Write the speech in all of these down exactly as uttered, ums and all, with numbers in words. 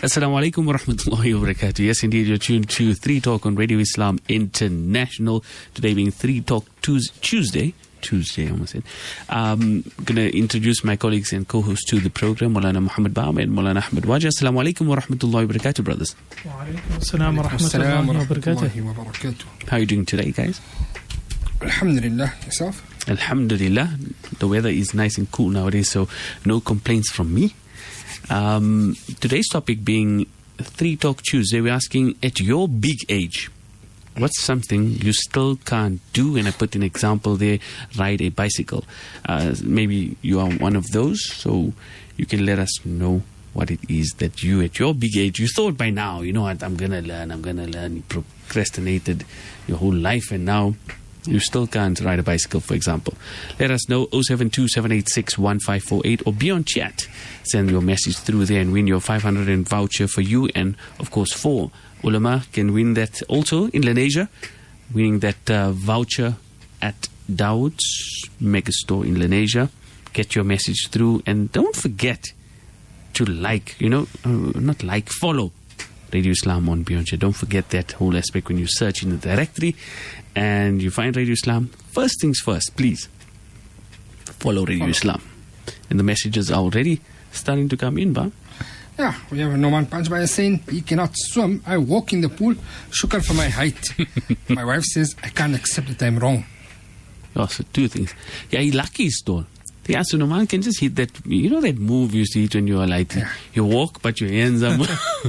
Assalamu alaikum wa rahmatullahi wa barakatuh. Yes, indeed, you're tuned to Three Talk on Radio Islam International. Today being Three Talk Tuesday. Tuesday, I almost said. Um, going to introduce my colleagues and co-hosts to the program, Maulana Muhammad Baam and Maulana Ahmed Wajah. Assalamu alaikum wa rahmatullahi wa barakatuh, brothers. Wa alaikum assalam wa rahmatullahi wa barakatuh. How are you doing today, guys? Alhamdulillah. Yourself? Alhamdulillah. The weather is nice and cool nowadays, so no complaints from me. Um, today's topic being Three Talk Tuesday, we're asking, at your big age, what's something you still can't do? And I put an example there, ride a bicycle. Uh, maybe you are one of those, so you can let us know what it is that you, at your big age, you thought by now, you know what, I'm going to learn, I'm going to learn. You procrastinated your whole life, and now you still can't ride a bicycle, for example. Let us know, oh seven two, seven eight six, one five four eight, or be on chat. Send your message through there and win your five hundred rand voucher for you, and of course for Ulama can win that also in Lenasia, winning that uh, voucher at Dawood's Megastore in Lenasia. Get your message through, and don't forget to like, you know, uh, not like, follow Radio Islam on Beyond Chat. Don't forget that whole aspect when you search in the directory and you find Radio Islam. First things first, please follow Radio follow. Islam. And the messages are already starting to come in, Ba. Yeah, we have Noman Panchbhai saying he cannot swim. I walk in the pool. Shukr for my height. My wife says I can't accept that I'm wrong. Oh, so two things. Yeah, he lucky still. Yeah, so Noman can just hit that, you know that move you used to hit when you were like, yeah. You walk but your hands are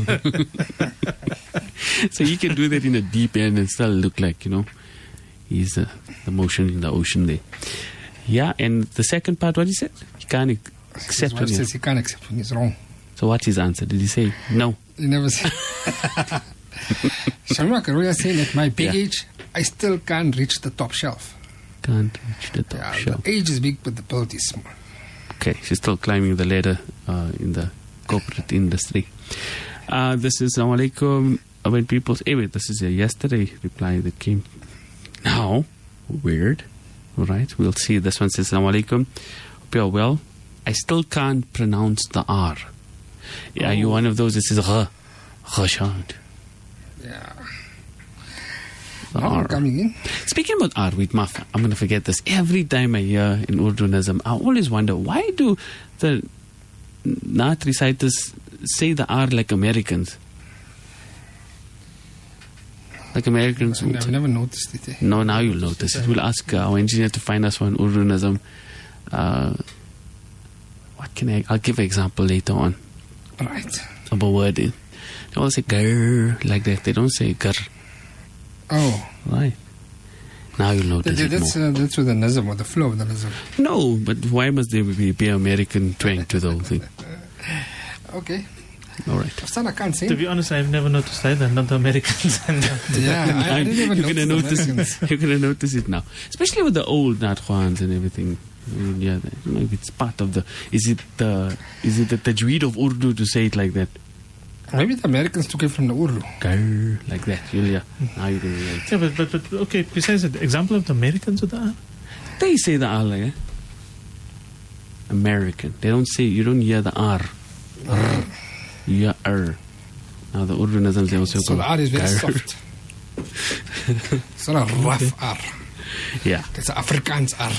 so he can do that in a deep end and still look like, you know, he's uh, the motion in the ocean there. Yeah, and the second part, what he said? He can't accept what he says. He can't accept when he's wrong. So what's his answer? Did he say no? He never said. Shamima Karuya saying at my big yeah. age, I still can't reach the top shelf. Can't reach the top yeah, shelf. The age is big, but the ability is small. Okay, she's still climbing the ladder uh, in the corporate industry. Uh, this is Assalamu alaikum. When people say, hey, wait, this is a yesterday reply that came now. Weird. All right, we'll see. This one says, Assalamu alaikum. Hope you're well. I still can't pronounce the R. Yeah, oh. Are you one of those that says R? Rashad. Yeah. The R. Coming in. Speaking about R, with Maf, I'm going to forget this. Every time I hear in Urdu Nazam, I always wonder, why do the Naat reciters say the R like Americans? Like Americans. I've never noticed it. Eh? No, now you'll notice it. We'll ask uh, our engineer to find us one Urdu Nazam. Uh, what can I... I'll give an example later on. Right. Of a word. They all say grr like that. They don't say grr. Oh. Right. Now you'll notice that, it that's, more. Uh, that's with the Nazam or the flow of the Nazam. No, but why must there be, be American twang to the whole thing? Okay. All right. Afsana can't say. To be honest, I've never noticed either. Not the Americans. And yeah, I, I didn't even you're gonna notice notice it. You're going to notice it now. Especially with the old Natkhwans and everything. I mean, yeah, you know, it's part of the... Is it the, is it the tajweed of Urdu to say it like that? Maybe the Americans took it from the Urdu. Grr, like that. Yeah. Now you can hear it. Yeah, but, but, but okay, besides the example of the Americans with the R? They say the R like that. American. They don't say... You don't hear the R. R. You hear R. Now the Urdu Nazam, they also so call the R is very grr. soft. It's not a rough okay. R. Yeah. It's an Afrikaans R.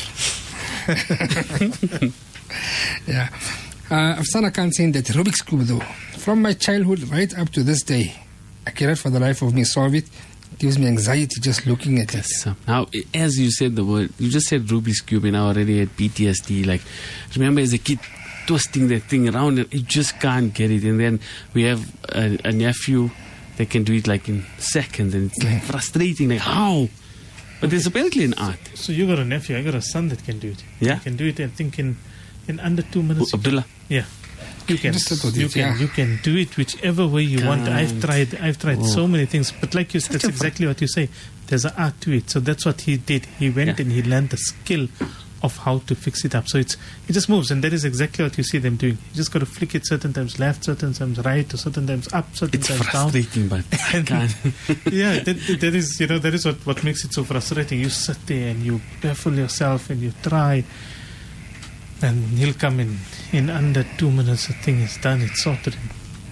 Yeah. Uh, Afsana Khan saying that Rubik's Cube though, from my childhood right up to this day, I cannot for the life of me solve it. It gives me anxiety just looking at it. So, now, as you said the word, you just said Rubik's Cube and I already had P T S D. Like, remember as a kid twisting that thing around and you just can't get it. And then we have a, a nephew that can do it like in seconds and it's like frustrating. Like, how? But there's apparently an art. So you got a nephew, I got a son that can do it. Yeah? He can do it, I think, in, in under two minutes. Oh, Abdullah? Yeah. You can, you, it, can yeah. you can do it whichever way you Can't. want. I've tried I've tried oh. so many things. But like you said, that's exactly what you say. There's an art to it. So that's what he did. He went yeah. and he learned the skill of how to fix it up. So it's it just moves, and that is exactly what you see them doing. You just got to flick it certain times left, certain times right, or certain times up, certain it's times down. It's frustrating, but I can't. Yeah, that, that is you know that is what, what makes it so frustrating. You sit there and you baffle yourself and you try, and he'll come in in under two minutes. The thing is done. It's sorted.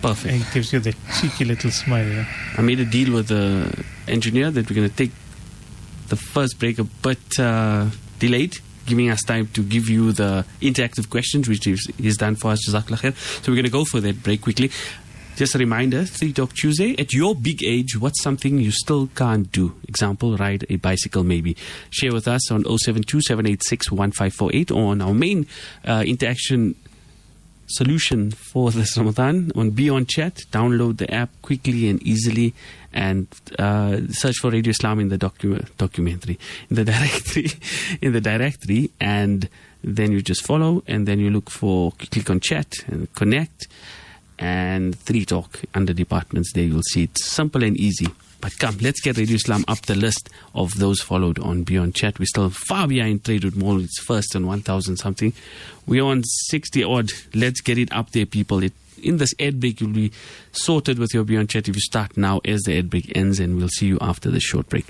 Perfect. And it gives you that cheeky little smile. Yeah? I made a deal with the engineer that we're going to take the first break a bit uh, delayed, giving us time to give you the interactive questions, which he's, he's done for us. Jazakallah khair. So we're going to go for that break quickly. Just a reminder, Three Talk Tuesday. At your big age, what's something you still can't do? Example, ride a bicycle maybe. Share with us on oh seven two, seven eight six, one five four eight or on our main uh, interaction solution for this Ramadan on Beyond Chat. Download the app quickly and easily and uh, search for Radio Islam in the docu- documentary, in the directory, in the directory, and then you just follow, and then you look for, click on chat and connect, and Three Talk under departments. There you'll see it. Simple and easy. But come, let's get Radio Islam up the list of those followed on Beyond Chat. We're still far behind Tradewood Mall. It's first on one thousand something. We're on sixty odd. Let's get it up there, people. It, in this ad break, you'll be sorted with your Beyond Chat if you start now as the ad break ends, and we'll see you after the short break.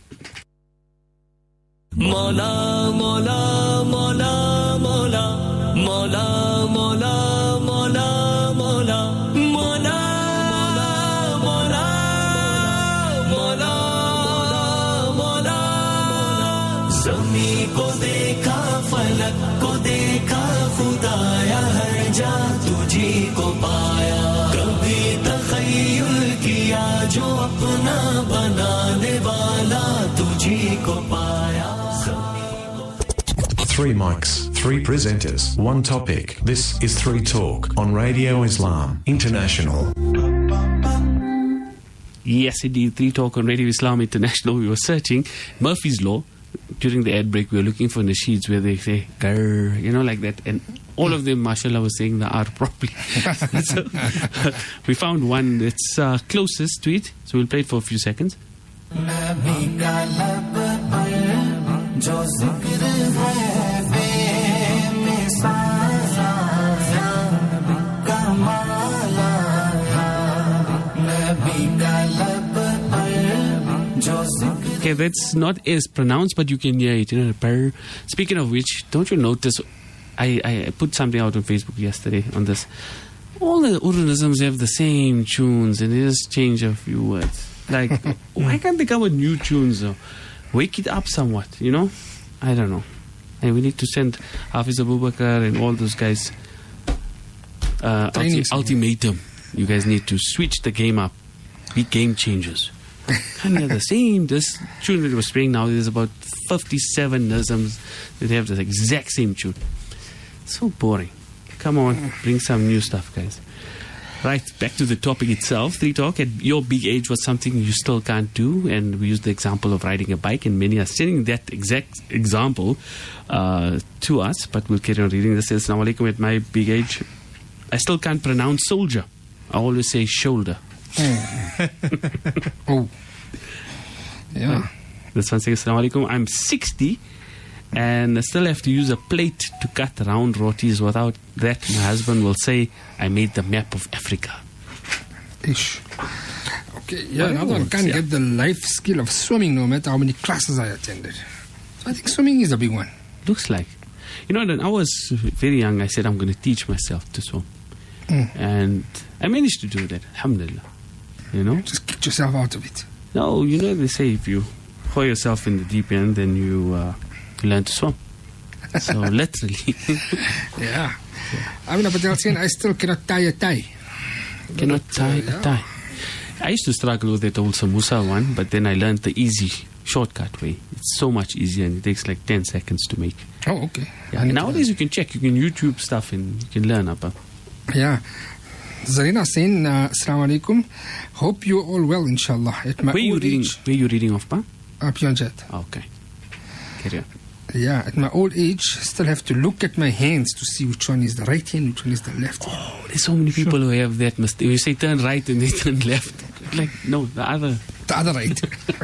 Mola, mola, mola, mola, mola, mola, mola, mola. को देखा फलक को देखा खुदाया हर जा तुझी को पाया कभी तखय्युल किया जो अपना बनाने वाला तुझी को पाया Three mics, three presenters, one topic. This is Three Talk on Radio Islam International. Yes, indeed, Three Talk on Radio Islam International. We were searching Murphy's Law. During the ad break, we were looking for nasheeds where they say, grr, you know, like that. And all of them, mashallah, was saying the R properly. So, we found one that's uh, closest to it. So we'll play it for a few seconds. Okay, that's not as pronounced, but you can hear it. You know, purr. Speaking of which, don't you notice? I, I put something out on Facebook yesterday on this. All the Urduisms have the same tunes, and they just change a few words. Like, why can't they come with new tunes? Or wake it up somewhat, you know? I don't know. And we need to send Hafiz Abubakar and all those guys uh, ulti- ultimatum. You guys need to switch the game up. Be game changers. Can't hear the same. This tune that was playing now, there's about fifty-seven Nazms that have the exact same tune. So boring. Come on, bring some new stuff, guys. Right, back to the topic itself. Three Talk. At your big age, what's something you still can't do? And we use the example of riding a bike, and many are sending that exact example uh, to us. But we'll carry on reading. This says, Assalamu alaikum. At my big age, I still can't pronounce soldier. I always say shoulder. Oh. Yeah. This one says, Assalamu alaikum. I'm sixty and I still have to use a plate to cut round rotis. Without that, my husband will say, I made the map of Africa. Ish. Okay, yeah, another one can't yeah. get the life skill of swimming no matter how many classes I attended. So I think swimming is a big one. Looks like. You know, when I was very young, I said, I'm going to teach myself to swim. Mm. And I managed to do that, alhamdulillah. You know? Just get yourself out of it. No, you know, they say if you throw yourself in the deep end, then you uh, learn to swim. So, literally. Yeah. Amina Patel saying, I still cannot tie a tie. Cannot but, tie uh, yeah. a tie. I used to struggle with that old samosa one, but then I learned the easy, shortcut way. It's so much easier and it takes like ten seconds to make. Oh, okay. Yeah. Nowadays you can check, you can YouTube stuff and you can learn up. Yeah. Zarina saying, uh, Assalamu alaikum. Hope you're all well, inshallah. At my where you old reading? age, Where you reading off, pa? Uh, Beyond Chat. Okay. Carry on. Yeah, at my old age, still have to look at my hands to see which one is the right hand, which one is the left hand. Oh, there's so many people who have that mistake. You say turn right and they turn left. Like, no, the other. The other right.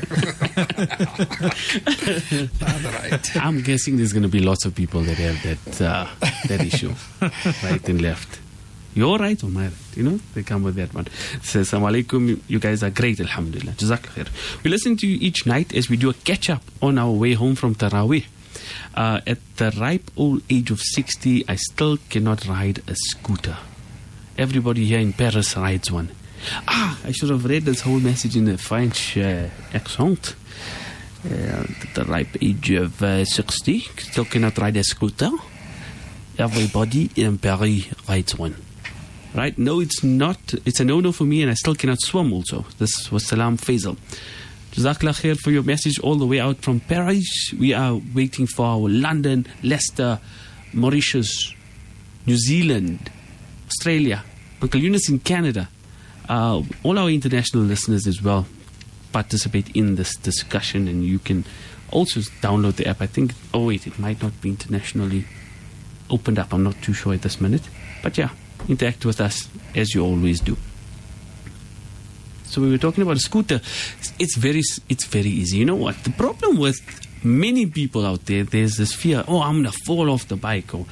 The other right. I'm guessing there's going to be lots of people that have that uh, that issue. Right and left. Your right or my right? You know, they come with that one. It says, Assalamu alaikum, you guys are great, alhamdulillah. Jazakallah khair. We listen to you each night as we do a catch-up on our way home from Taraweeh. Uh, at the ripe old age of sixty, I still cannot ride a scooter. everybody here in Paris rides one. Ah, I should have read this whole message in the French uh, accent. Uh, at the ripe age of uh, sixty, still cannot ride a scooter. Everybody in Paris rides one. Right? No, it's not. It's a no-no for me, and I still cannot swim also. This was Salam Faisal. Jazakallah khair for your message all the way out from Paris. We are waiting for our London, Leicester, Mauritius, New Zealand, Australia, Uncle Yunus in Canada. Uh, all our international listeners as well participate in this discussion, and you can also download the app. I think, oh wait, it might not be internationally opened up. I'm not too sure at this minute. But yeah, interact with us as you always do. So we were talking about a scooter. It's very, it's very easy. You know what? The problem with many people out there, there's this fear, oh, I'm going to fall off the bike. Or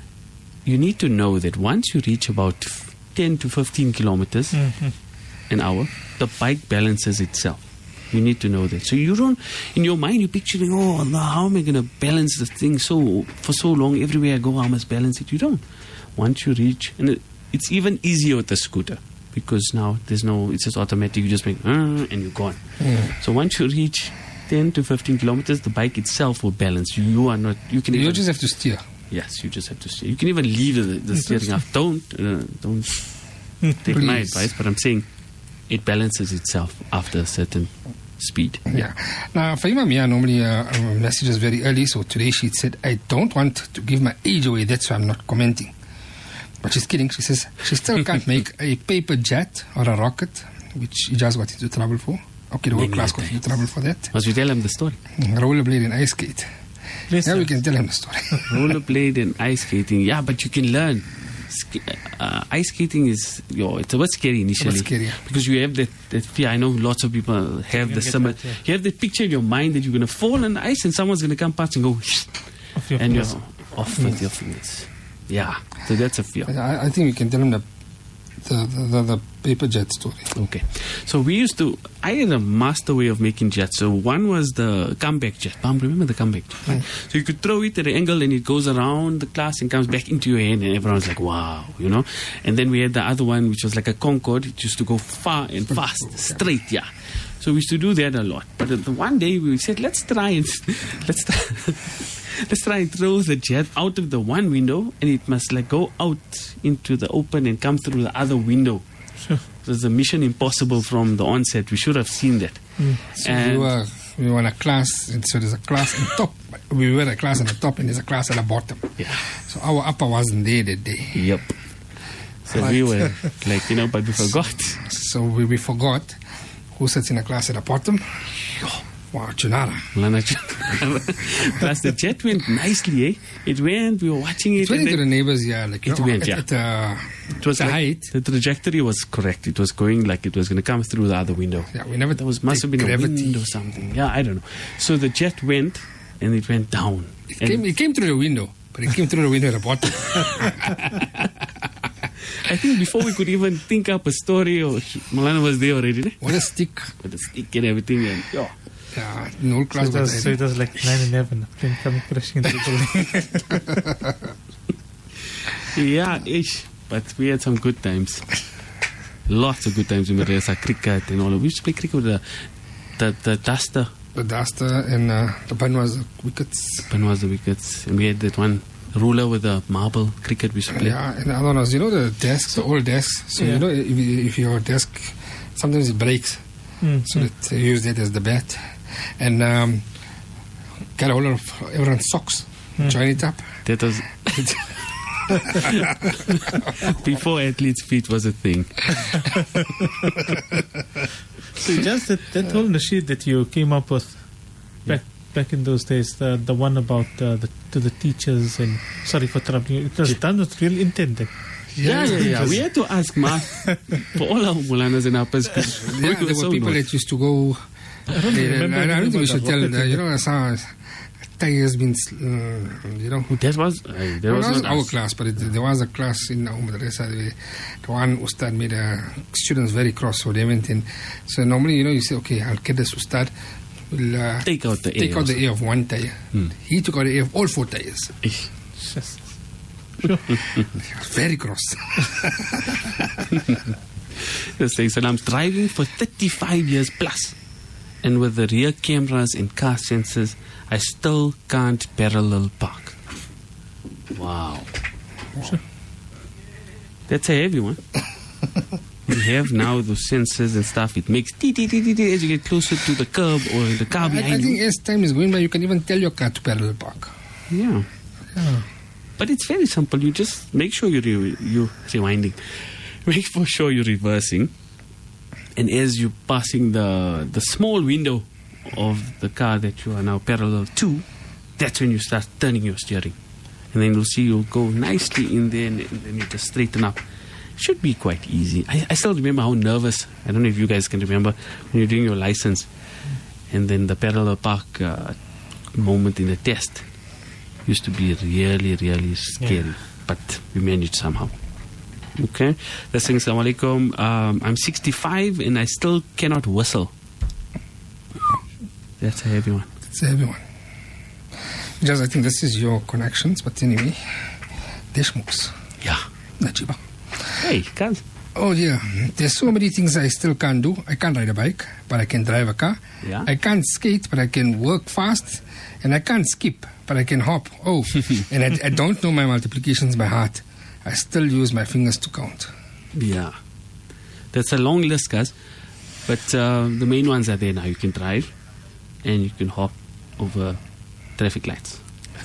you need to know that once you reach about ten to fifteen kilometers mm-hmm. an hour, the bike balances itself. You need to know that. So you don't, in your mind, you're picturing, oh, Allah, how am I going to balance the thing so for so long? Everywhere I go, I must balance it. You don't. Once you reach, and it, it's even easier with the scooter because now there's no, it's just automatic. You just make, uh, and you're gone. Mm. So once you reach ten to fifteen kilometers, the bike itself will balance. You, you are not, you can You even, just have to steer. Yes, you just have to steer. You can even leave the, the steering off. Don't, uh, don't take Please. my advice, but I'm saying it balances itself after a certain speed. Yeah. Now, Fahima Mia normally uh, messages very early, so today she said, I don't want to give my age away, that's why I'm not commenting. But she's kidding. She says she still can't make a paper jet or a rocket, which Ijaz got into trouble for. Okay, the whole class got into trouble for that. Must we tell him the story? Rollerblade and ice skate. Yes, yeah, sir. we can tell him the story. Rollerblade and ice skating. Yeah, but you can learn. Sk- uh, ice skating is, yo, it's a bit scary initially. It's a bit scary, yeah. Because you have that, that fear. I know lots of people have the summer. that, yeah. You have that picture in your mind that you're going to fall on the ice and someone's going to come past and go, Off your and you're fingers. off with your fingers. Yeah, so that's a fear. I, I think we can tell him the the, the, the, the paper jet story. Okay. So we used to, I had a master way of making jets. So one was the comeback jet. Mom, remember the comeback jet? Right? Mm. So you could throw it at an angle and it goes around the class and comes back into your hand and everyone's like, wow, you know. And then we had the other one which was like a Concorde. It used to go far and fast, straight, yeah. So we used to do that a lot. But the one day we said, let's try and, let's try, let's try and throw the jet out of the one window and it must like go out into the open and come through the other window. Sure. It was a mission impossible from the onset. We should have seen that. Mm. So And- we were we were in a class, and so there's a class on top. We were a class on the top, and there's a class at the bottom. Yeah. So our upper wasn't there that day. Yep. So we were like, you know, but we forgot. So we, we forgot who sits in the class at the bottom. Wow, Chunara. Lana Plus the jet went nicely, eh? It went, we were watching it. It went and into the then neighbors, yeah. Like, you It know, went, at, yeah. At, uh, it was the like, height. the trajectory was correct. It was going like it was going to come through the other window. Yeah, we never There was must have been gravity. a wind or something. Yeah, I don't know. So the jet went and it went down. It And came, it came through the window, but it came through the window at the bottom. I think before we could even think up a story, or Malana was there already, eh? What a stick. With the stick and everything. And, yeah. Yeah, the whole So class it, was, was so it was like nine eleven, plane coming crashing into the building. Yeah, ish. But we had some good times. Lots of good times in Madrasa, cricket and all. We used to play cricket with the, the, the duster. the duster, and uh, the bun was the wickets. Pen was the wickets. And we had that one ruler with the marble cricket we used to play. Yeah, and the other one was, you know, the desks, the old desks. So, Yeah. you know, if, if your desk, sometimes it breaks. Mm. So that they use that as the bat. And um, get a hold of everyone's socks, Mm. join it up. That was before athlete's feet was a thing. So just that, that whole nasheed that you came up with back back in those days, the the one about uh, the to the teachers, and sorry for troubling you, it was done with real intent then. Yeah, yeah, yeah. We had to ask Ma for all our Mulanas and Appas. Yeah, there were people that used to go. I don't They, remember I, I don't anything think we about should that. tell What the, did you they know, some tires been, uh, you know. That was, uh, that Well, was that was not our us. class, but it, there was a class in Umar Madrasa. The the one Ustad made uh, students very cross, so they went in. So normally, you know, you say, okay, I'll get this Ustad. We'll uh, Take out the take air out the air of one tire. Hmm. He took out the air of all four tires. Ish. Just- Very cross. They're saying, so I'm driving for thirty-five years plus, and with the rear cameras and car sensors, I still can't parallel park. Wow. Sure. That's a heavy one. You have now those sensors and stuff. It makes tee tee tee tee tee as you get closer to the curb or the car I, behind I think you. as time is going by, you can even tell your car to parallel park. Yeah. Yeah. But it's very simple. You just make sure you're, re- you're rewinding. Make for sure you're reversing. And as you're passing the, the small window of the car that you are now parallel to, that's when you start turning your steering. And then you'll see you'll go nicely in there, and, and then you just straighten up. Should be quite easy. I, I still remember how nervous, I don't know if you guys can remember, when you're doing your license and then the parallel park uh, moment in the test used to be really, really scary. Yeah. But we managed somehow. Okay. They're saying, Assalamu alaikum. Um, I'm sixty-five and I still cannot whistle. That's a heavy one. It's a heavy one. Just, I think this is your connections, but anyway, Deshmukh's. Yeah. Najiba. Hey, guys. Oh dear, there's so many things I still can't do. I can't ride a bike, but I can drive a car. Yeah. I can't skate, but I can work fast. And I can't skip, but I can hop. Oh, and I, I don't know my multiplications by heart. I still use my fingers to count. Yeah. That's a long list, guys. But uh, the main ones are there now. You can drive and you can hop over traffic lights.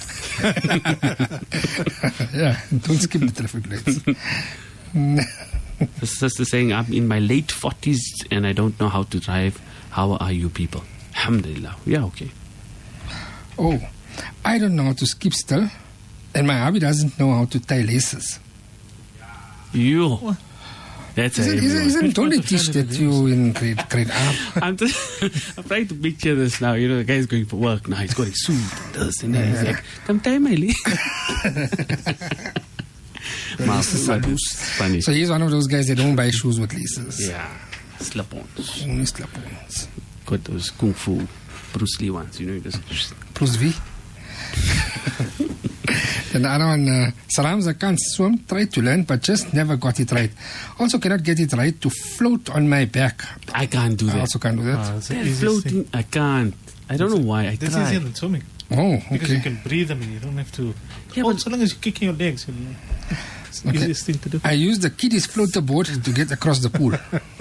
Yeah, don't skip the traffic lights. The sister saying, I'm in my late forties and I don't know how to drive. How are you people? Alhamdulillah. Yeah, okay. Oh, I don't know how to skip still, and my hubby doesn't know how to tie laces. You. That's a Isn't, heavy isn't, one. isn't, don't they teach that you in grade, grade R? I'm, just, I'm trying to picture this now. You know, the guy's going for work now. He's got his suit and this and that. He's like, come tie my leg. laces are loose. Funny. So he's one of those guys that don't buy shoes with laces. Yeah. Slip-ons. Only slip-ons. Got those kung fu Bruce Lee ones. You know, you just... Bruce V. And the other one, uh, Salams, I can't swim, tried to learn, but just never got it right. Also cannot get it right to float on my back. I can't do I that. also can't do that. Ah, it's the That easiest floating, thing. I can't. I don't know why. I That's easier tried. than swimming. Oh, Because you okay. can breathe, I mean, you don't have to. Yeah, oh, but- so long as you're kicking your legs, you know, it's the Okay. easiest thing to do. I used the kiddies floater board to get across the pool.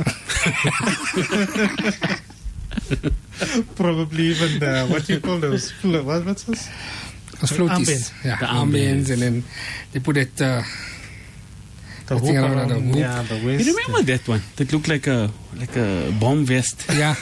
Probably even the, what do you call those? Flo- What, what's this? Those floaties. Armbands. Yeah, The armbands, armbands. and then they put it. Uh, The I think hoop I know around, the hoop. yeah, the waist. You remember that one? That looked like a like a bomb vest. yeah.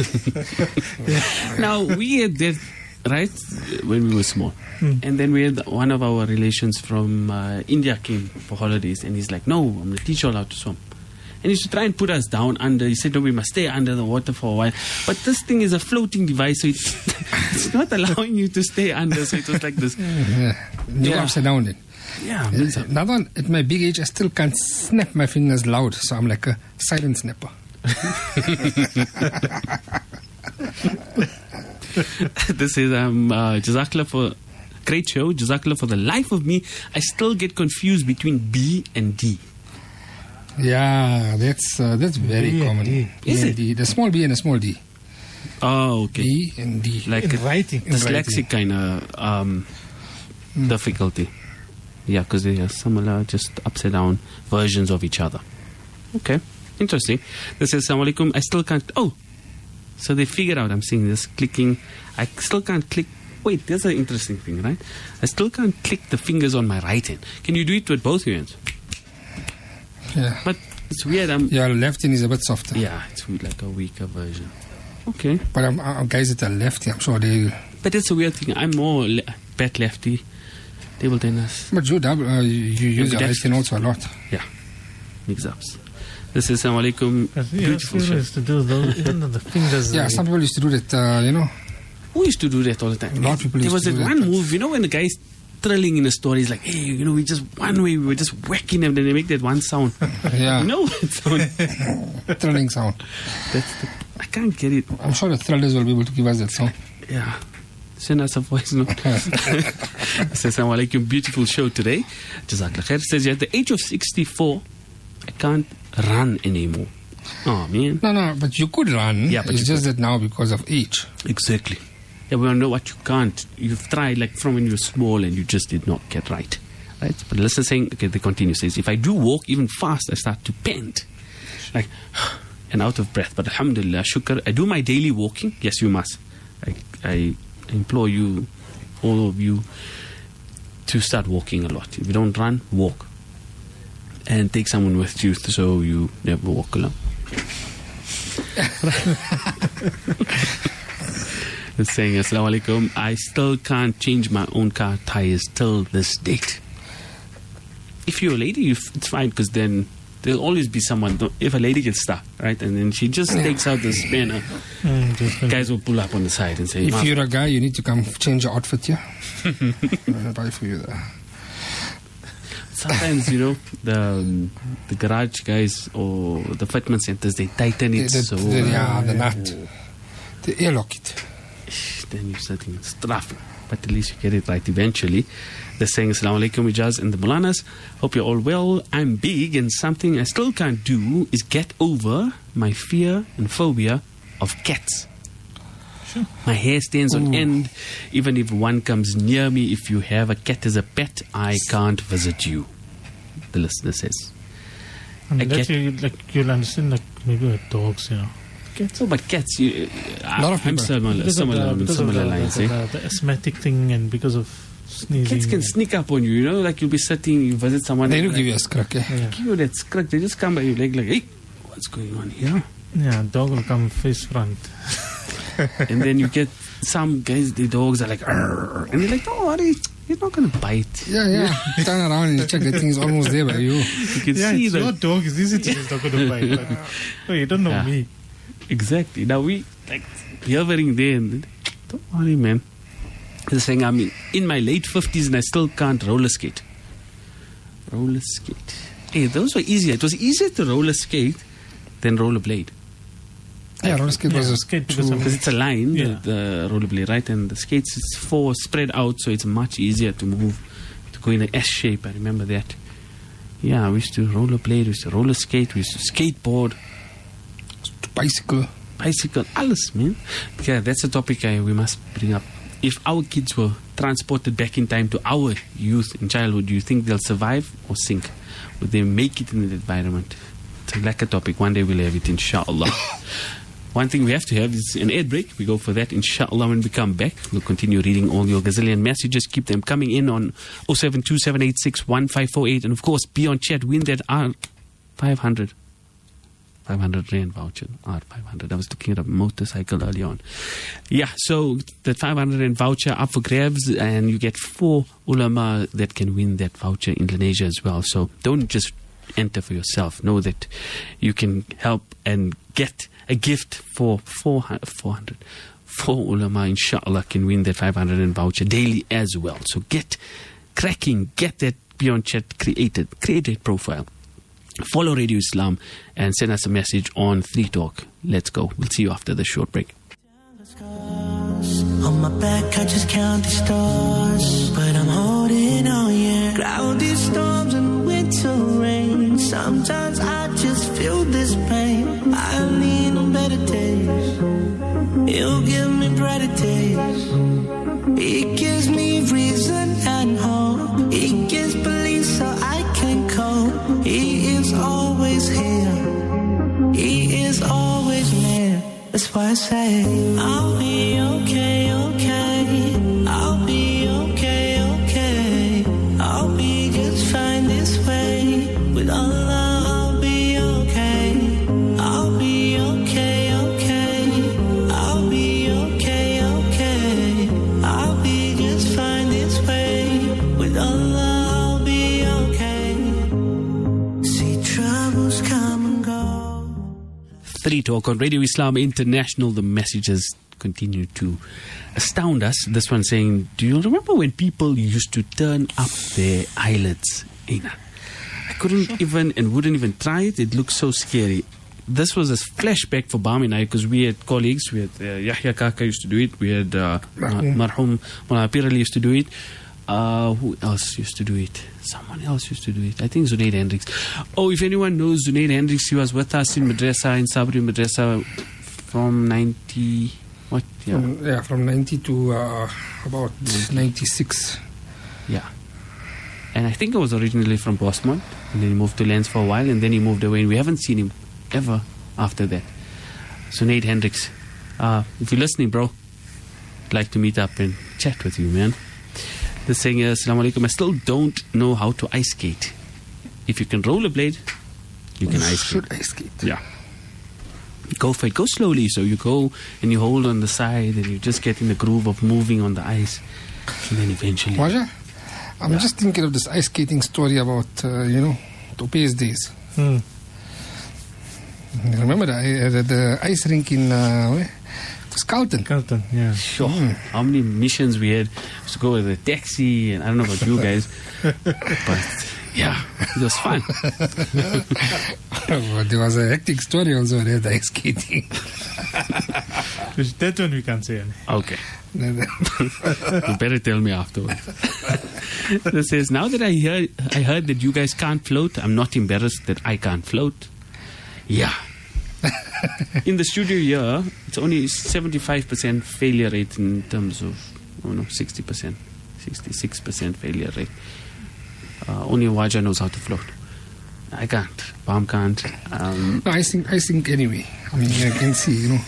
Now, we had that, right, when we were small. And then we had one of our relations from uh, India came for holidays. And he's like, no, I'm going to teach you all how to swim. And he used to try and put us down under. He said, no, we must stay under the water for a while. But this thing is a floating device, so it's, it's not allowing you to stay under. So it was like this. yeah. You Yeah. upside down then. Yeah, means Another one, at my big age, I still can't snap my fingers loud, so I'm like a silent snapper. This is um, uh, Jazakallah for great show. Jazakallah for the life of me. I still get confused between B and D. Yeah, that's uh, that's very B and common. D. B Is and it? D. The small B and the small D. Oh, okay. B and D. Like In a writing. dyslexic kind of um, difficulty. Yeah, because they are similar, just upside down versions of each other. Okay, interesting. This says, Assalamu alaikum. I still can't. Oh, so they figured out I'm seeing this clicking. I still can't click. Wait, there's an interesting thing, right? I still can't click the fingers on my right hand. Can you do it with both your hands? Yeah. But it's weird. I'm, Your left hand is a bit softer. yeah, it's weird, like a weaker version. Okay, But um, uh, guys that are lefty, I'm sure they. but it's a weird thing. I'm more le- bat lefty, table tennis. But you double, uh, you, you use your right Ambidextrous. hand also a lot. Yeah, mix-ups. This is Assalamu alaikum. But yeah, Beautiful show. serious to do those, even though the fingers. Yeah, uh, some people used to do that, uh, you know. Who used to do that all the time? A lot of people There used was to that do that, one but- move, you know, when the guy's thrilling in a story, he's like, hey, you know, we just one way, we were just whacking them, then they make that one sound. Yeah. You know that sound? Thrilling sound. That's the, I can't get it. I'm sure the thrillers will be able to give us that sound. Yeah. Send us a voice note. Says, Assalamu alaikum, beautiful show today. Jazakallah khair. Says, at the age of sixty-four, I can't run anymore. Oh, man. No, no, but you could run. Yeah, but it's you just that now because of age. Exactly. Yeah, we all know what you can't. You've tried like from when you were small and you just did not get right. Right? But listen, saying, okay, they continue, says, if I do walk even fast, I start to pant. Like, and out of breath. But alhamdulillah, shukr, I do my daily walking. Yes, you must. I, I implore you, all of you, to start walking a lot. If you don't run, walk. And take someone with you so you never walk alone. It's saying, Assalamu alaikum, I still can't change my own car tires till this date. If you're a lady, you f- it's fine, because then there'll always be someone. If a lady gets stuck, right, and then she just takes out the spanner, Mm, guys will pull up on the side and say, If "Maaf." you're a guy, you need to come change your outfit here. I'll buy for you there. Sometimes, you know, the um, the garage guys or the fitment centers, they tighten it The, so. the, yeah, the nut. The airlock it. Then you're sitting stuffing. But at least you get it right eventually. They're saying, Assalamu alaikum, Ijaz and the Mulanas. Hope you're all well. I'm big, and something I still can't do is get over my fear and phobia of cats. Sure. My hair stands on Ooh. end. Even if one comes near me, if you have a cat as a pet, I can't visit you. The listener says. And I that get- you, like, you'll understand, like, maybe with dogs, you know. Cats, oh, but cats, you, A lot of I'm people. similar, Because of similar, the- on because of similar the- lines. the, Eh? the, the asthmatic thing, and because of sneezing. Cats can sneak up on you, you know, like you'll be sitting, you visit someone. They and do like, give you a scrack, eh? Yeah. give you that scratch. They just come by your leg like, hey, what's going on here? Yeah, dog will come face front. And then you get some guys, the dogs are like, "Arr," and they're like, don't worry, he's not going to bite. Yeah, yeah. Turn around and you check the thing's almost there by you. You can Yeah, see it's your that. dog. It's easy to just not going to bite. But, oh, you don't know Yeah. me. Exactly. Now we, like, hovering there, and don't worry, man. They're saying, I mean, in my late fifties and I still can't roller skate. Roller skate. Hey, those were easier. It was easier to roller skate than rollerblade. Yeah, roller skate was Yeah, a skate because two- Because it's a line, Yeah. the, the rollerblade, right? And the skates is four spread out, so it's much easier to move, to go in an S shape. I remember that. Yeah, we used to rollerblade, we used to roller skate, we used to skateboard, bicycle. bicycle, alles, man. Yeah, that's a topic I, we must bring up. If our kids were transported back in time to our youth and childhood, do you think they'll survive or sink? Would they make it in that environment? It's a lekker topic. One day we'll have it, inshallah. One thing we have to have is an ad break. We go for that, inshallah. When we come back, we'll continue reading all your gazillion messages. Keep them coming in on oh seven two seven eight six one five four eight. And of course, be on chat. Win that R five hundred. five hundred rand voucher. R five hundred. I was looking at a motorcycle earlier on. Yeah, so the five hundred rand voucher up for grabs, and you get four ulama that can win that voucher in Indonesia as well. So don't just enter for yourself. Know that you can help and get a gift for four hundred. Four ulama, inshallah, can win that five hundred rand voucher daily as well. So get cracking, get that Beyond Chat created, create a profile. Follow Radio Islam and send us a message on three talk. Let's go. We'll see you after the short break. On my back, I just count the stars, but I'm holding on, yeah. Cloudy storms and winter rain. Sometimes I just feel this pain. I need on better days. He'll give me brighter days. He gives me reason and hope. He gives belief so I can cope. He is always here. He is always near. That's why I say I'll be okay, okay. I'll be okay, okay. I'll be just fine this way. With Allah, I'll be okay. I'll be okay, okay. I'll be okay, okay. I'll be just fine this way. With Allah, I'll be okay. See troubles come and go. Three Talk on Radio Islam International. The messages continue to astound us. This one saying, do you remember when people used to turn up their eyelids? Ina, I couldn't even and wouldn't even try it. It looked so scary. this was a flashback for Bam and I, because we had colleagues. We had uh, Yahya Kaka used to do it. We had uh, Marhum Mullah Pirali used to do it. Uh, who else used to do it? Someone else used to do it. I think Zunaid Hendricks. Oh, if anyone knows Zunaid Hendricks, he was with us in Madrasa, in Sabri Madrasa from ninety... What? Yeah, From, yeah, from ninety to uh, about ninety-six. yeah. And I think it was originally from Bosmont, and then he moved to Lens for a while, and then he moved away, and we haven't seen him ever after that. Zunaid Hendricks, uh, if you're listening, bro, I'd like to meet up and chat with you, man. The saying is, Assalamu alaikum, I still don't know how to ice skate. If you can rollerblade, you can ice skate. Should ice skate? Yeah. Go for it. Go slowly. So you go and you hold on the side and you just get in the groove of moving on the ice. And then eventually... Waja, I'm Yeah. just thinking of this ice skating story about, uh, you know, Tope's days. Hmm. Remember the, the, the ice rink in, uh, where? It was Carlton. Carlton, yeah. Sure. How many missions we had to go with a taxi, and I don't know about you guys, but yeah, it was fun. But there was a hectic story also there, the ice skating. Which, that one we can't say. any. Okay. You better tell me afterwards. It says, now that I hear, I heard that you guys can't float, I'm not embarrassed that I can't float. Yeah. In the studio here, it's only seventy-five percent failure rate in terms of, oh no, sixty percent, sixty-six percent failure rate. Uh, only Waja knows how to float. I can't. Bam can't. Um, No, I think, I think anyway. I mean, I can see, you know.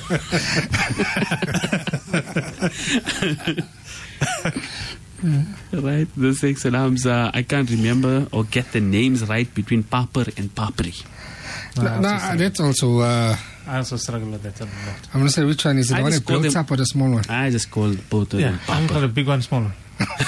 right? The six salams, uh, I can't remember or get the names right between Papar and Papri. No, I No, also no, struggle- that's also, uh, I also struggle with that a lot. I'm going to say which one is it, I the one just that call bloats them- up or the small one? I just call both of Yeah, them I'm got Papar. a big one, small one.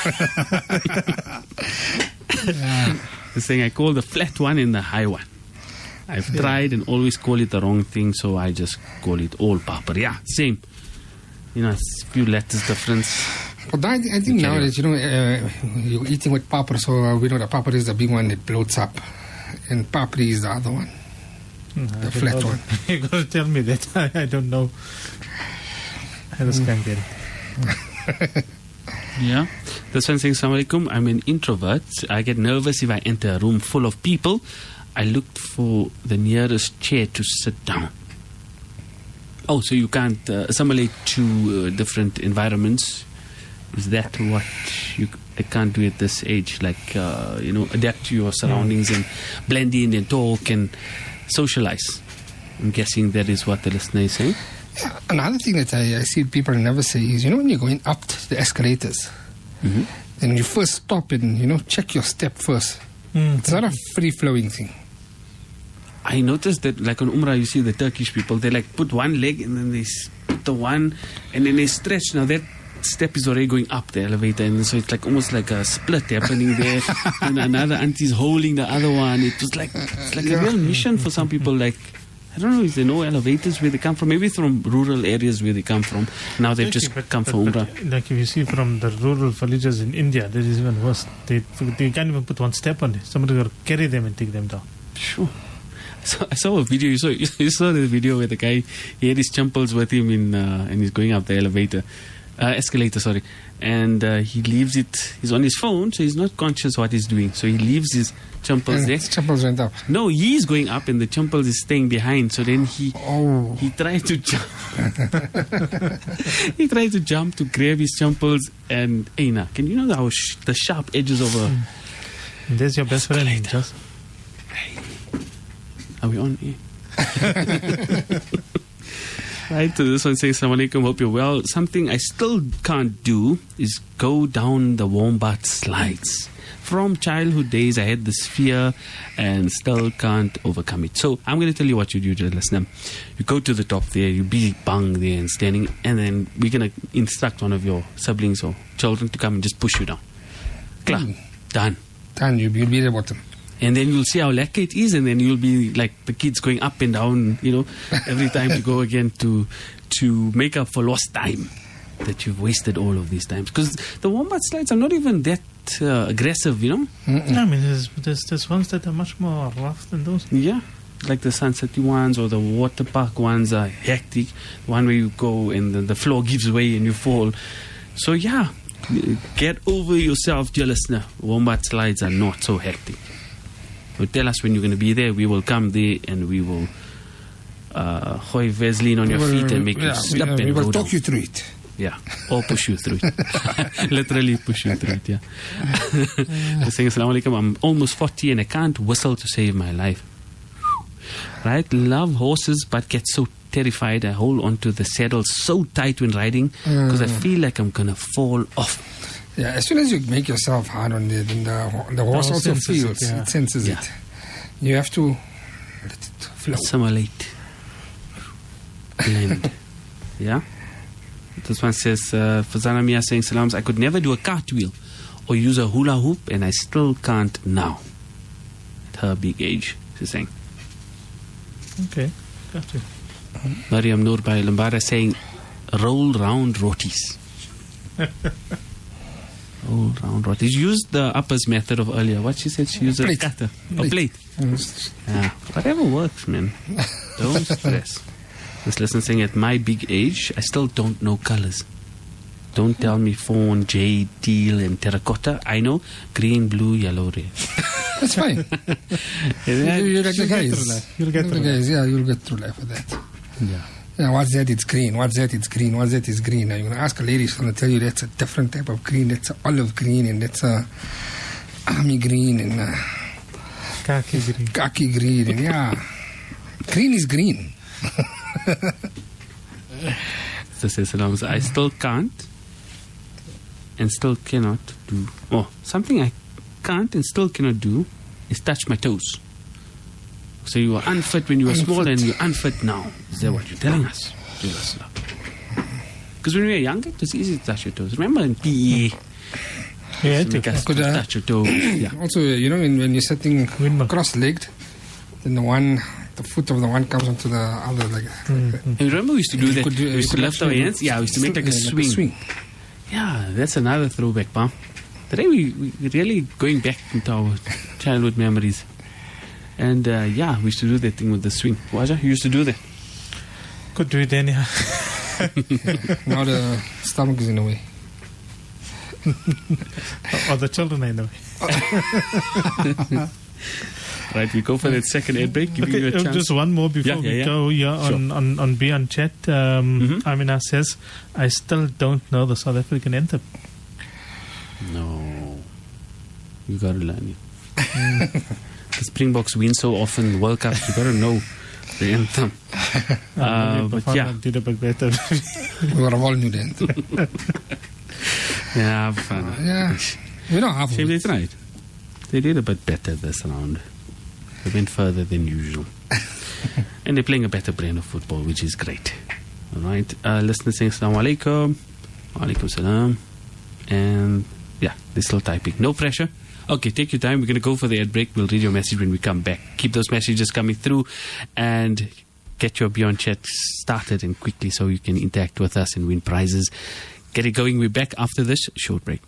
The thing, I call the flat one and the high one. I've tried and always call it the wrong thing, so I just call it all Papar. Yeah, same. You know, it's a few letters difference. But I, I think Okay. nowadays, you know, uh, you're eating with papar, so uh, we know the papar is the big one that bloats up, and papri is the other one, Hmm, I the don't flat know. one. You got to tell me that. I, I don't know. I just can't get it. Yeah. This one saying, Assalamu alaikum, I'm an introvert. I get nervous if I enter a room full of people. I looked for the nearest chair to sit down. Oh, so you can't uh, assimilate to uh, different environments? Is that what you c- can't do at this age? Like, uh, you know, adapt to your surroundings and blend in and talk and socialize. I'm guessing that is what the listener is saying. Yeah, another thing that I, I see people never say is, you know, when you're going up the escalators, Mm-hmm. then you first stop and, you know, check your step first. Hmm. It's not a free-flowing thing. I noticed that, like on Umrah, you see the Turkish people, they like put one leg and then they s- put the one and then they stretch. Now that step is already going up the elevator, and so it's like almost like a split happening there. And another auntie's holding the other one. It was like it's like a real mission for some people. Like, I don't know, is there no elevators where they come from? Maybe from rural areas where they come from. Now they've just Okay, but- come but- for but, Umrah. Like if you see from the rural villages in India, that is even worse. They they can't even put one step on it. Somebody got to carry them and take them down. Sure. So I saw a video. You saw you saw the video where the guy, he had his champals with him in uh, and he's going up the elevator, uh, escalator. Sorry, and uh, he leaves it. He's on his phone, so he's not conscious what he's doing. So he leaves his champals And there. his chappals went up. No, he's going up, and the champals is staying behind. So then he Oh. he tried to jump. he tried to jump to grab his champals, and Aina, can you know how sh- the sharp edges of a And there's your best friend. Escalator. Just Are we on here? Right, so this one says, Assalamu alaikum, hope you're well. Something I still can't do is go down the Wombat slides. From childhood days, I had this fear and still can't overcome it. So I'm going to tell you what you do to the listener. You go to the top there, you be bang there and standing, and then we're going to instruct one of your siblings or children to come and just push you down. Klar, Mm. done. And you, you'll be at the bottom. And then you'll see how lekker it is, and then you'll be like the kids going up and down, you know, every time you go again to to make up for lost time that you've wasted all of these times. Because the Wombat slides are not even that uh, aggressive, you know. I mean, there's, there's there's ones that are much more rough than those. Yeah. like the Sun City ones or the water park ones are hectic. One where you go and the, the floor gives way and you fall. So yeah, get over yourself, dear listener. Wombat slides are not so hectic. So tell us when you're going to be there. We will come there and we will uh, hoy Vaseline on your We will- feet and make yeah, you slip we, uh, and we will go talk down. you through it. Yeah, or push you through it. Literally push you through it, yeah. They're saying, Assalamu alaikum, I'm almost forty and I can't whistle to save my life. Right? Love horses but get so terrified I hold onto the saddle so tight when riding because I feel like I'm going to fall off. Yeah, as soon as you make yourself hard on it, then the, the horse horse also senses it, feels, it, yeah. senses Yeah. it. You have to let it flow. Assimilate. Blend. Yeah? This one says, uh, Fazana Mia saying, Salams, I could never do a cartwheel or use a hula hoop and I still can't now. At her big age, she's saying. Okay, got you. Mariam Noor by Lambara saying, roll round rotis. Roll round rotis. You used the uppers method of earlier. What she said, she used a Plate. cutter. A Plate. plate. Mm. Yeah, whatever works, man. Don't stress. This listener saying, at my big age, I still don't know colors. Don't tell me fawn, jade, teal, and terracotta. I know green, blue, yellow, red. That's fine. Yeah, you, you're like the You'll get guys. through life. You'll get You're through the guys. Yeah, you'll get through life with that. yeah. Yeah, what's that? It's green. What's that? It's green. What's that? It's green. Now you're going to ask a lady, she's going to tell you that's a different type of green. That's a olive green and that's a army green and uh, Khaki green. khaki green. And yeah, green is green. So says Salam, I still can't and still cannot do. Oh, something I can't and still cannot do is touch my toes. So you were unfit when you were small and you're unfit now. Is that what you're telling us? Because when we were younger, it was easy to touch your toes. Remember in P E? Yeah, to make us Could, uh, touch your toes. Yeah. Also, you know, when, when you're sitting Windmill. cross-legged, then the one, the foot of the one comes onto the other. Like, And remember we used to do You that? could do- we used to you could lift our actually hands. Yeah, we used to make like a yeah, swing. swing. Yeah, that's another throwback, Pam. Today we, we really going back into our childhood memories. And uh, yeah, we used to do that thing with the swing. Waja, you used to do that. Could do it anyhow. Now the stomach is in the way. Or the children, I know. Right, we go for that second ad break. Give you a Okay, uh, chance. just one more before Yeah, yeah, we yeah. go here on, on, on Beyond Chat. Um, Mhm. Amina says, I still don't know the South African anthem. No, you gotta learn it. The Springboks win so often World Cups. You gotta know the anthem. Uh, but yeah, Did a bit better. We were all new then. yeah, fun. Yeah. You know, half of Shame they it. tried. They did a bit better this round. They went further than usual. And they're playing a better brand of football, which is great. All right. Uh, listeners saying Assalamu alaikum. Wa alaikum salam. And yeah, they're still typing. No pressure. Okay, take your time. We're going to go for the ad break. We'll read your message when we come back. Keep those messages coming through and get your Beyond Chat started and quickly so you can interact with us and win prizes. Get it going. We're back after this short break.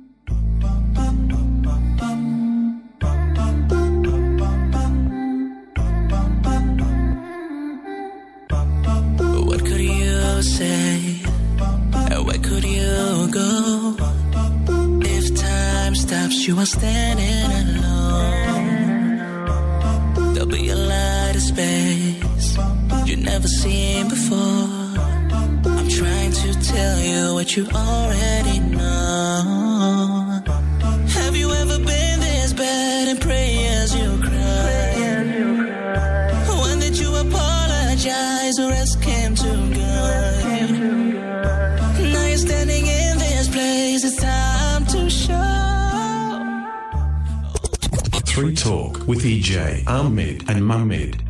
What could you say? Where could you go? If time stops, you are standing alone. There'll be a light of space you never seen before. I'm trying to tell you what you already know. Have you ever been this bad and pray as you cry? When did you apologize or ask him to guide? Now you're standing in this place, it's time to show. Three Talk with E J, Ahmed and Mahmed.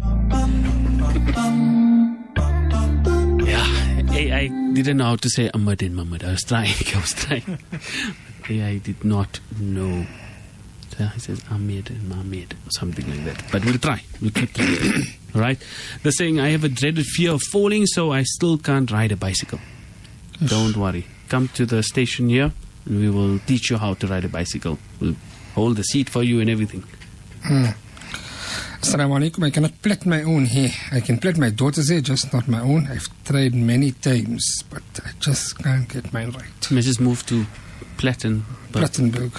Yeah, A I didn't know how to say Ahmad and Mahmud. I was trying. I was trying. A I did not know. So he says Ahmed and Mahmed or something like that. But we'll try. We'll keep trying. All right. They're saying I have a dreaded fear of falling, so I still can't ride a bicycle. Don't worry. Come to the station here, and we will teach you how to ride a bicycle. We'll hold the seat for you and everything. Hmm. Assalamu alaikum. I cannot plait my own hair. I can plait my daughter's hair, just not my own. I've tried many times, but I just can't get mine right. May just move to Platten. Plattenberg.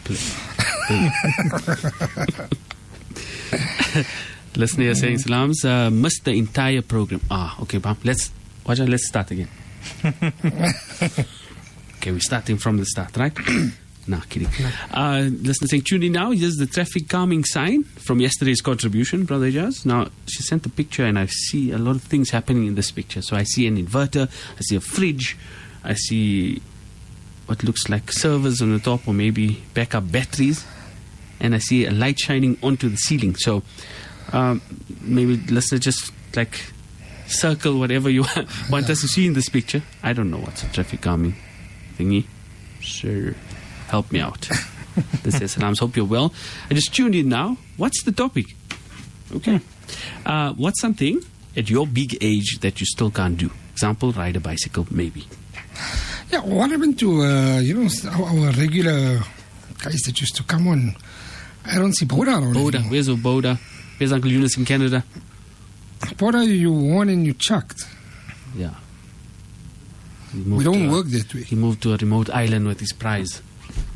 Listener you're saying salams, uh, missed the entire program. Ah, okay, Bam. Let's, Waja, let's start again. Okay, we're starting from the start, right? Nah, kidding. Uh, listener saying, tune in now. Here's the traffic calming sign from yesterday's contribution, Brother Ijaz. Now, she sent a picture and I see a lot of things happening in this picture. So I see an inverter, I see a fridge, I see what looks like servers on the top or maybe backup batteries, and I see a light shining onto the ceiling. So um, maybe listener just like circle whatever you want us to see in this picture. I don't know what's a traffic calming thingy. Sure. Help me out. This is Salams. Hope you're well. I just tuned in now. What's the topic? Okay. Uh, what's something at your big age that you still can't do? Example, ride a bicycle, maybe. Yeah, what happened to, uh, you know, our, our regular guys that used to come on? I don't see Boda around. Boda. anymore. Where's Boda? Where's Uncle Yunus in Canada? Boda, you won and you chucked. Yeah. He We moved don't to a- work that way. He moved to a remote island with his prize.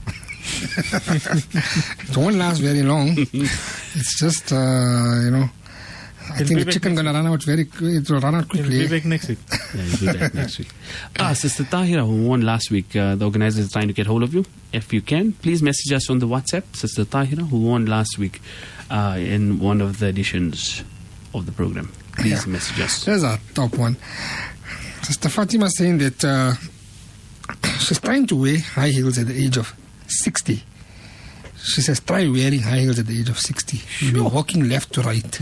It won't last very long. It's just, uh, you know, I He'll think be the back chicken next gonna run out very quickly. It will run out He'll quickly. be back next week. Yeah, he'll be back next week. Ah, Sister Tahira, who won last week, uh, the organizer is trying to get hold of you. If you can, please message us on the WhatsApp. Sister Tahira, who won last week uh, in one of the editions of the program. Please Yeah. message us. There's a top one. Sister Fatima saying that uh, she's trying to wear high heels at the age of sixty. She says, try wearing high heels at the age of sixty. You'll be walking left to right.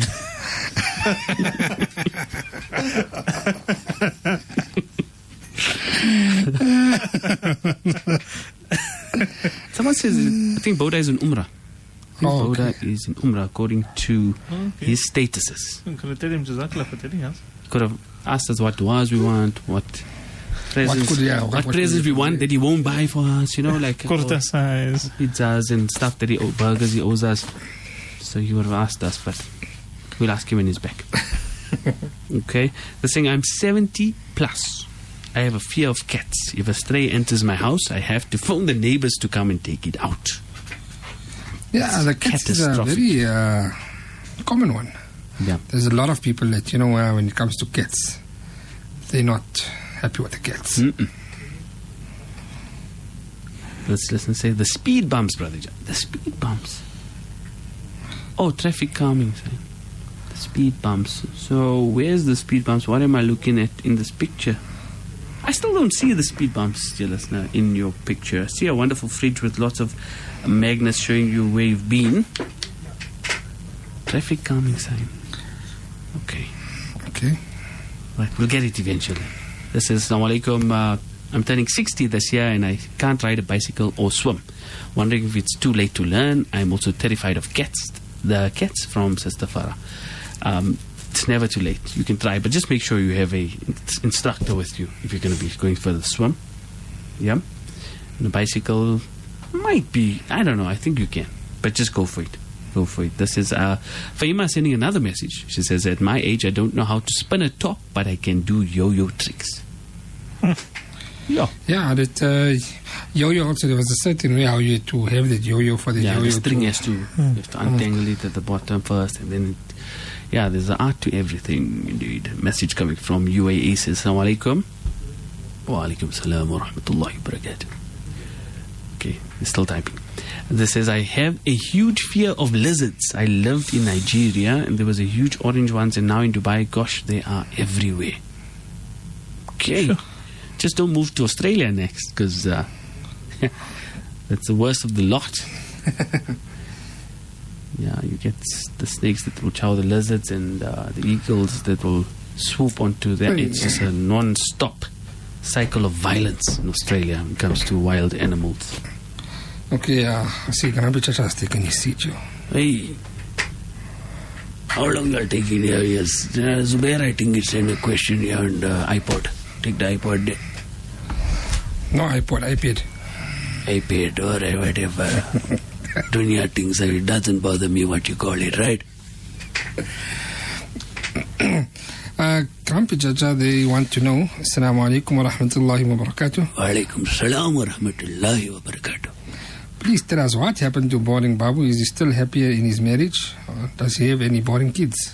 Someone says, I think Boda is in Umrah. I think Oh, Boda okay. is in Umrah according to Okay. his statuses. I'm going to tell him Jazakallah for telling us. Could have asked us what du'as we want, what presents, could- yeah, what, what- what presents could we you- want that he won't buy for us, you know, like Kurta size. pizzas and stuff that he owe, burgers he owes us. So he would have asked us, but we'll ask him when he's back. Okay? They're saying, I'm seventy plus. I have a fear of cats. If a stray enters my house, I have to phone the neighbors to come and take it out. Yeah, the cat is a catastrophic. very uh, common one. Yeah. There's a lot of people that, you know, uh, when it comes to cats, they're not happy with the cats. Mm-mm. Let's listen say the speed bumps, Brother John. The speed bumps. Oh, traffic calming sign. The speed bumps. So where's the speed bumps? What am I looking at in this picture? I still don't see the speed bumps, dear listener, in your picture. I see a wonderful fridge with lots of magnets showing you where you've been. Traffic calming sign. Okay. Okay. Right, we'll get it eventually. This is Assalamu alaikum. Uh, I'm turning sixty this year and I can't ride a bicycle or swim. Wondering if it's too late to learn. I'm also terrified of cats. The cats from Sister Farah. Um, it's never too late. You can try, but just make sure you have a ins- instructor with you if you're going to be going for the swim. Yeah? And the bicycle might be, I don't know, I think you can. But just go for it. Go for it. This is uh, Faima sending another message. She says, at my age, I don't know how to spin a top, but I can do yo-yo tricks. Yeah. Yeah, that uh, yo-yo also, there was a certain way how you had to have that yo-yo for the Yeah, yo-yo. the string to- has to, you have to untangle it at the bottom first, and then, it, yeah, there's an art to everything, indeed. Message coming from U A E says, Assalamu alaikum. Wa alaikum salam wa rahmatullahi wa barakatuh. Okay, he's still typing. This says, I have a huge fear of lizards. I lived in Nigeria, and there was a huge orange ones, and now in Dubai, gosh, they are everywhere. Okay. Sure. Just don't move to Australia next, because uh, that's the worst of the lot. Yeah, you get s- the snakes that will chow the lizards and uh, the eagles that will swoop onto them. It's just a non-stop cycle of violence in Australia when it comes to wild animals. Okay, uh, see, Ganabi Chacha has taken his seat, Joe. Hey, how long you are taking here? Yes, uh, Zubair, I think it's in a question here on the iPod. Take the iPod, No iPod, iPad. iPad, or whatever. Dunya things, it doesn't bother me what you call it, right? uh, Grumpy Jaja, they want to know, Assalamu alaikum wa rahmatullahi wa barakatuh. Wa alaikum salam wa rahmatullahi wa barakatuh. Please tell us what happened to boring Babu. Is he still happier in his marriage? Or does he have any boring kids?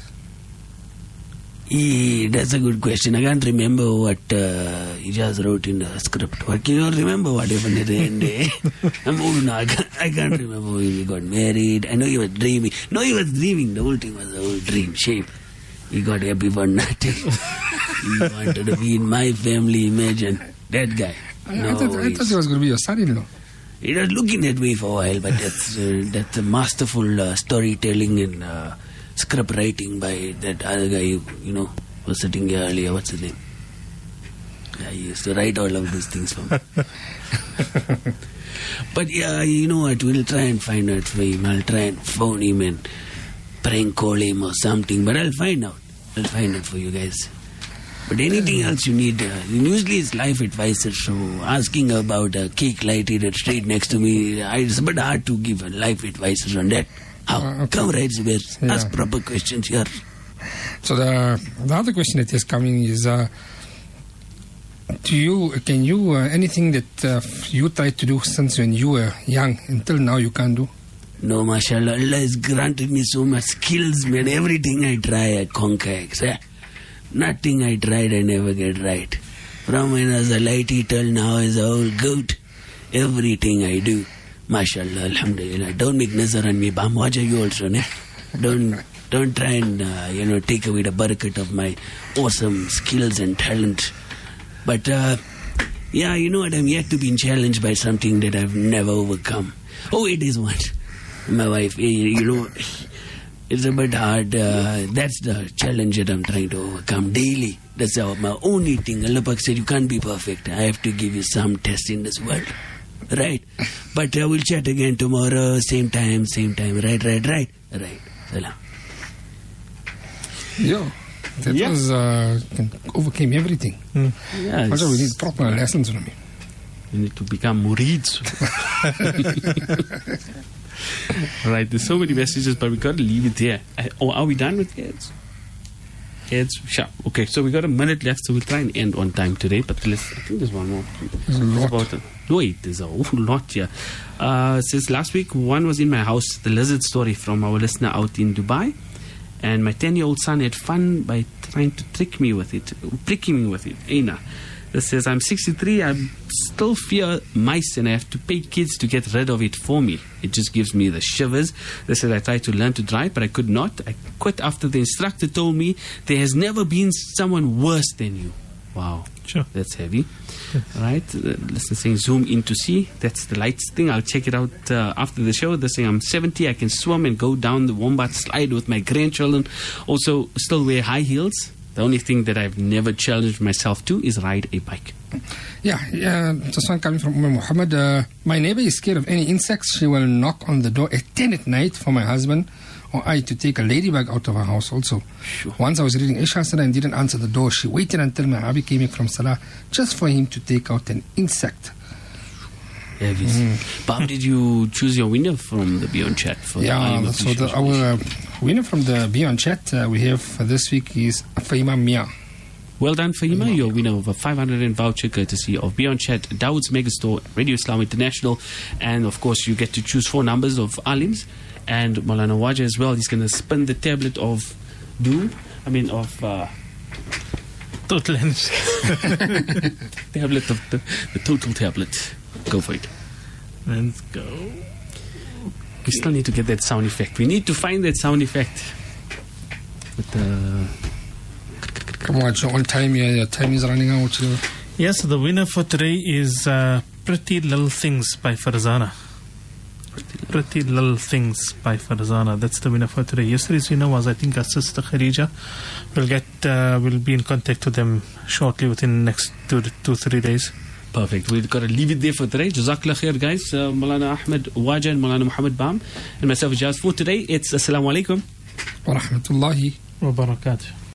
Yeah, that's a good question. I can't remember what uh, he just wrote in the script. What can you remember what happened at the end? Eh? I'm old now. I can't, I can't remember when he got married. I know he was dreaming. No, he was dreaming. The whole thing was a whole dream. Shame. He got happy for nothing. He wanted to be in my family. Imagine that guy. I, no I, thought, I thought he was going to be your son-in-law. He was looking that way for a while, but that's uh, that's a masterful uh, storytelling and uh, script writing by that other guy who, you know, was sitting here earlier. What's his name? Yeah, he used to write all of these things for me. But yeah, you know what? We'll try and find out for him. I'll try and phone him and prank call him or something. But I'll find out. I'll find out for you guys. But anything else you need, uh, usually it's life advices. So asking about a cake lighted at straight next to me, uh, it's a bit hard to give uh, life advices on that. How? Uh, okay. Come right, Zubair. Yeah. Ask proper questions here. So the the other question that is coming is, uh, do you can you uh, anything that uh, you tried to do since when you were young until now you can't do? No, mashallah, Allah has granted me so much skills, man. Everything I try, I conquer. Eh? Nothing I tried, I never get right. From when I was a lighty till now as a whole goat, everything I do, mashallah, alhamdulillah. Don't make nazar on me, Bam. Watch you also, ne? Don't, don't try and, uh, you know, take away the barakat of my awesome skills and talent. But, uh, yeah, you know what? I'm yet to be challenged by something that I've never overcome. Oh, it is one. My wife, you know, it's a bit hard. Uh, that's the challenge that I'm trying to overcome daily. That's our, my only thing. Allah Pak said, you can't be perfect. I have to give you some test in this world. Right? But uh, we'll chat again tomorrow, same time, same time. Right, right, right. Right. Salam. Yo, that Yeah. was uh, overcame everything. Mm. Yeah, Also, we it's- need proper lessons from him. you need to become murids. Right, there's so many messages, but we got to leave it there. Uh, oh, are we done with ads? Ads, sure. Okay, so we got a minute left, so we'll try and end on time today. But let's, I think there's one more. There's a lot. About a, wait, there's a whole lot here. Uh, since last week, one was in my house, the lizard story from our listener out in Dubai. And my ten-year-old son had fun by trying to trick me with it, pricking me with it. Aina. This says, I'm sixty-three, I still fear mice and I have to pay kids to get rid of it for me. It just gives me the shivers. This says, I tried to learn to drive, but I could not. I quit after the instructor told me there has never been someone worse than you. Wow. Sure. That's heavy. Right? Uh, listen, saying zoom in to see. That's the lights thing. I'll check it out uh, after the show. They're saying I'm seventy. I can swim and go down the Wombat slide with my grandchildren. Also, still wear high heels. The only thing that I've never challenged myself to is ride a bike. Yeah, yeah, just one coming from Umar Muhammad. Uh, my neighbor is scared of any insects. She will knock on the door at ten at night for my husband or I to take a ladybug out of our house also. Sure. Once I was reading Isha Salah and didn't answer the door. She waited until my hubby came in from Salah just for him to take out an insect. Heavy. Mm. Bob, did you choose your winner from the Beyond Chat? For the Yeah, Alim so the, Appreciation? our uh, winner from the Beyond Chat uh, we have for this week is Faima Mia. Well done, Fahima. You're a winner of a five hundred rand voucher courtesy of Beyond Chat, Dawood's Megastore, Radio Islam International. And, of course, you get to choose four numbers of Alims. And Maulana Waja as well. He's going to spin the tablet of Doom. I mean, of... Uh, Total energy. tablet of the, the total tablet. Go for it. Let's go. We still need to get that sound effect. We need to find that sound effect. With the... Come on, you're on time here. Your time is running out. You. Yes, the winner for today is uh, Pretty Little Things by Farzana. Pretty Little Things by Farzana. That's the winner for today. Yesterday's winner was, I think, our sister Khadija. We'll get, uh, we'll be in contact with them shortly within the next two, two, three days. Perfect. We've got to leave it there for today. Jazakallah khair, guys. Uh, Maulana Ahmed Waja and Maulana Muhammad Bam and myself, Jaz. For today, it's Assalamu alaikum Wa rahmatullahi Wa barakatuh.